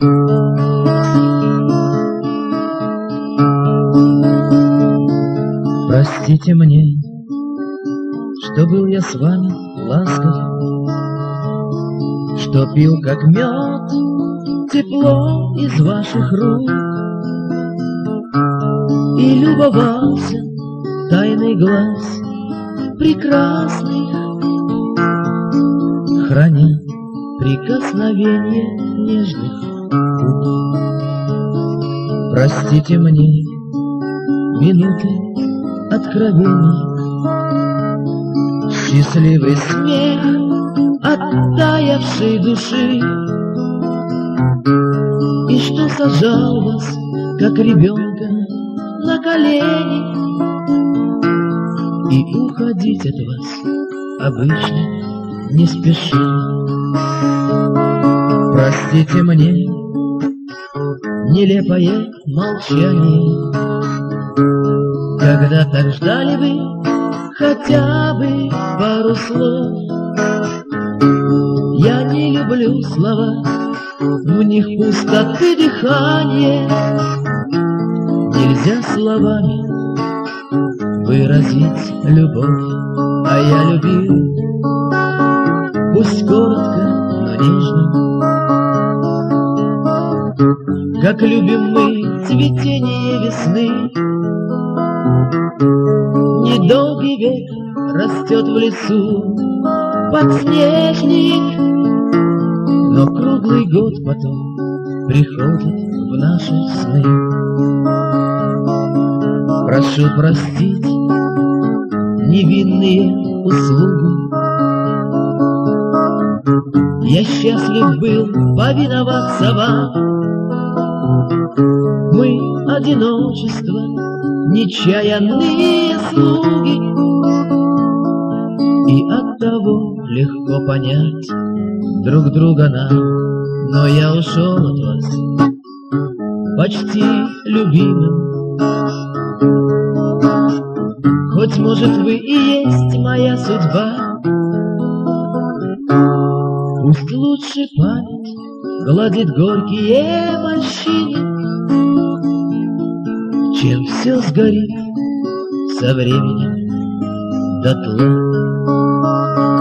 Простите мне, что был я с вами ласков, что пил как мед тепло из ваших рук и любовался тайный глаз прекрасных, храня прикосновение нежных рук. Простите мне минуты откровений, счастливый смех оттаявшей души, и что сажал вас, как ребенка, на колени, и уходить от вас обычно не спеши. Простите мне нелепое молчание, когда так ждали вы хотя бы пару слов. Я не люблю слова, в них пустоты дыхание. Нельзя словами выразить любовь, а я любил, пусть коротко, но нежно, как любим мы цветение весны. Недолгий век растет в лесу подснежник, но круглый год потом приходит в наши сны. Прошу простить невинные услуги, я счастлив был повиноваться вам. Мы одиночество, нечаянные слуги, и оттого легко понять друг друга нам. Но я ушел от вас почти любимым, хоть, может, вы и есть моя судьба. Пусть лучше память гладит горькие морщины, чем все сгорит со временем дотла.